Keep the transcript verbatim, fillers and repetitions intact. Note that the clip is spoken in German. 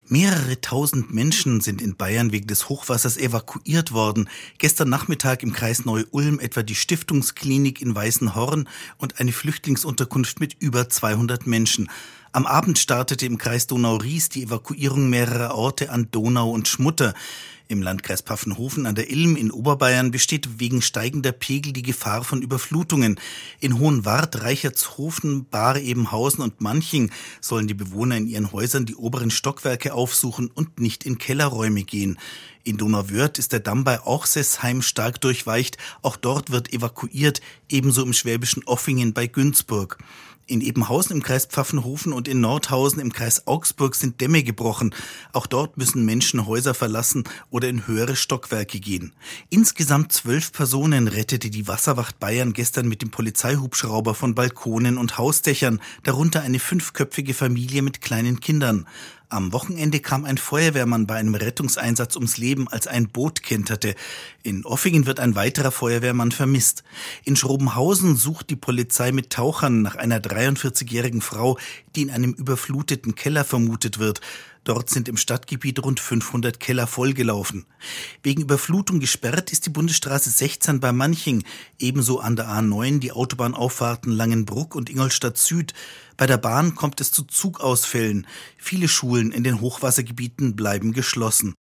Mehrere tausend Menschen sind in Bayern wegen des Hochwassers evakuiert worden. Gestern Nachmittag im Kreis Neu-Ulm etwa die Stiftungsklinik in Weißenhorn und eine Flüchtlingsunterkunft mit über zweihundert Menschen. Am Abend startete im Kreis Donau-Ries die Evakuierung mehrerer Orte an Donau und Schmutter. Im Landkreis Pfaffenhofen an der Ilm in Oberbayern besteht wegen steigender Pegel die Gefahr von Überflutungen. In Hohenwart, Reichertshofen, Baar-Ebenhausen und Manching sollen die Bewohner in ihren Häusern die oberen Stockwerke aufsuchen und nicht in Kellerräume gehen. In Donauwörth ist der Damm bei Auchsesheim stark durchweicht. Auch dort wird evakuiert, ebenso im schwäbischen Offingen bei Günzburg. In Ebenhausen im Kreis Pfaffenhofen und in Nordhausen im Kreis Augsburg sind Dämme gebrochen. Auch dort müssen Menschen Häuser verlassen oder in höhere Stockwerke gehen. Insgesamt zwölf Personen rettete die Wasserwacht Bayern gestern mit dem Polizeihubschrauber von Balkonen und Hausdächern, darunter eine fünfköpfige Familie mit kleinen Kindern. Am Wochenende kam ein Feuerwehrmann bei einem Rettungseinsatz ums Leben, als ein Boot kenterte. In Offingen wird ein weiterer Feuerwehrmann vermisst. In Schrobenhausen sucht die Polizei mit Tauchern nach einer dreiundvierzigjährigen Frau, die in einem überfluteten Keller vermutet wird. Dort sind im Stadtgebiet rund fünfhundert Keller vollgelaufen. Wegen Überflutung gesperrt ist die Bundesstraße sechzehn bei Manching, ebenso an der A neun die Autobahnauffahrten Langenbruck und Ingolstadt Süd. Bei der Bahn kommt es zu Zugausfällen. Viele Schulen in den Hochwassergebieten bleiben geschlossen.